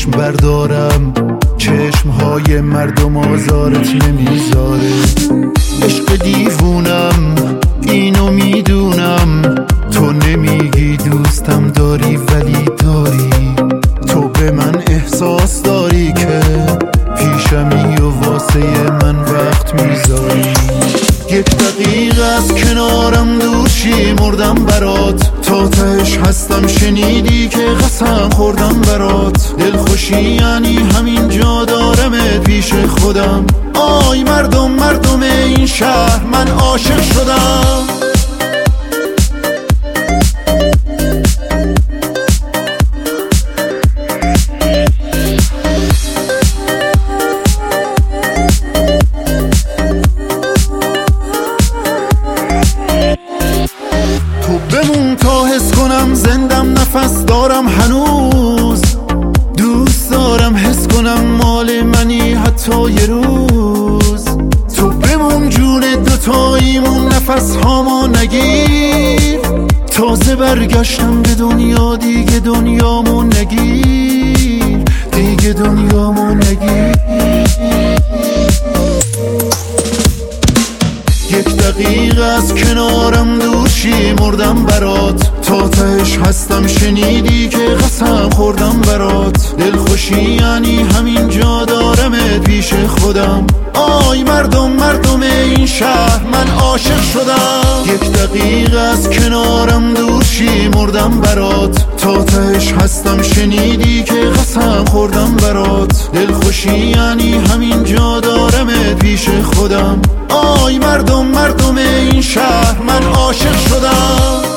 چشم بردارم، چشمهای مردم آزارت نمیذاره. عشق دیوونم اینو میدونم، تو نمیگی دوستم داری ولی داری. تو به من احساس داری که پیشمی و واسه من وقت میذاری. یک دقیقه از کنارم دور شی مردم برات، تا تهش هستم شنیدی که قسم خوردم برات. دلخوشی یعنی همین جا دارمت پیش خودم. آی مردم مردم این شهر من عاشق شدم. بمون تا حس کنم زندم، نفس دارم هنوز. دوست دارم حس کنم مال منی حتی یه روز. تو بمون جون دوتاییمون، نفس هامو نگیر. تازه برگشتم به دنیا، دیگه دنیامو نگیر، دیگه دنیامو نگیر. یک دقیقه از کنارم دور شی مردم برات، تا تهش هستم شنیدی که قسم خوردم برات. دلخوشی یعنی همین جا دارمت پیش خودم. آی مردم مردم این شهر من عاشق شدم. یک دقیقه از کنارم دور شی مردم برات، تا تهش هستم شنیدی که قسم خوردم برات. دلخوشی یعنی همین جا دارمت پیش خودم. آی مردم مردم این شهر من عاشق شدم.